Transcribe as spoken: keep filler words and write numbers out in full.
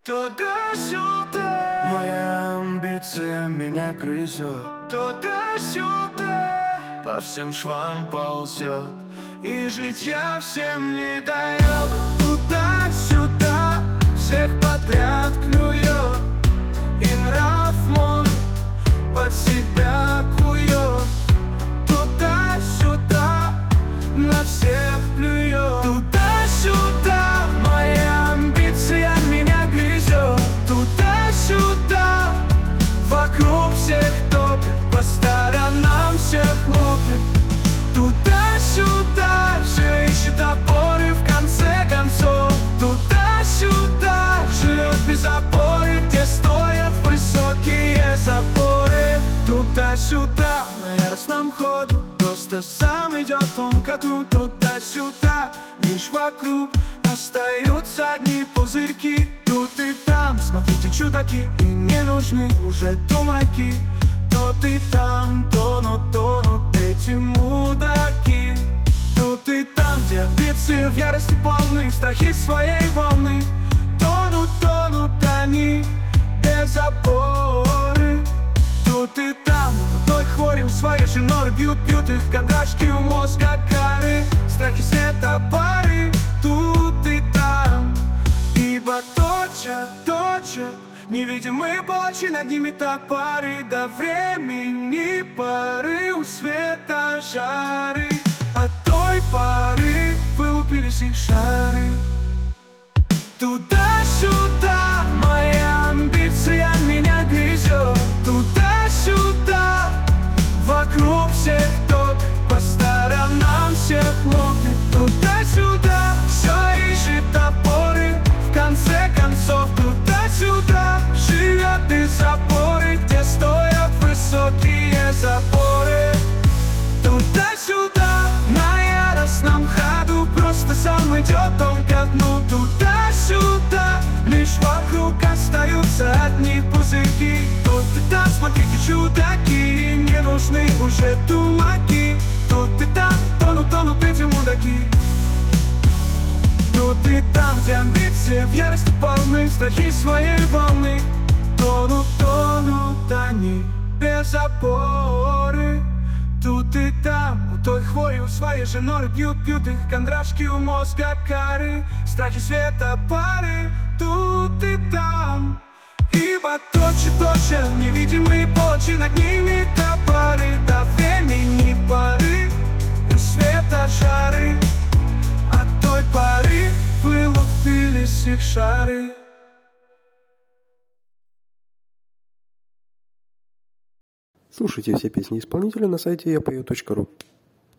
Туда-сюда, моя амбиция меня грызет. Туда-сюда, по всем швам ползет, и жить я всем не дает. Туда-сюда, всех подряд клюет, и нрав мой под себя кует. Туда-сюда, на всех плюет. Туда-сюда, моя амбиция меня грызет. Туда-сюда, вокруг всех топит, по сторонам всех лупит. Туда-сюда, все ищет опоры в конце концов. Туда-сюда, живет без опоры, где стоят высокие запоры. Туда-сюда, на яростном ходу, просто сам идет он ко дну. Туда-сюда, лишь вокруг остаются одни пузырьки. Тут и там, смотрите, чудаки, и не нужны уже тумаки. Тут и там тонут, тонут эти мудаки. Тут и там, где амбиции в ярости полны, страхи своей волны. Тонут, тонут они без опоры. Тут и там, той хворем своей же норы бьют, бьют их кондрашки у мозга кары. Страхи светопары, тут и там, ибо точат, точат невидимые плачи, над ними топоры. До времени поры у света жары, от той поры вылупились их шары. Туда-сюда, моя амбиция меня грызет. Туда-сюда, вокруг всех топит, по сторонам всех лопнет. Туда-сюда, все ищет опоры, в конце концов. Туда-сюда, живет из опоры, где стоят высокие запоры. Туда-сюда, на яростном ходу, просто сам идет он ко дну. Туда-сюда, лишь вокруг остаются одни пузырьки. Тут и там, смотрите, чудаки, не нужны уже тумаки. Тут и там тонут, тонут эти мудаки. Тут и там, где амбиции в ярости полны, страхи своей волны. Тонут, тонут они без опоры. Тут и там, у той хвори у своей же норы бьют, бьют их кондрашки у мозга кары. Страхи света пары, тут и там, ибо точит, точат невидимые плочи, над ними топоры. До времени поры у света жары, от той поры вылупились их шары. Слушайте все песни исполнителя на сайте я пою точка ру.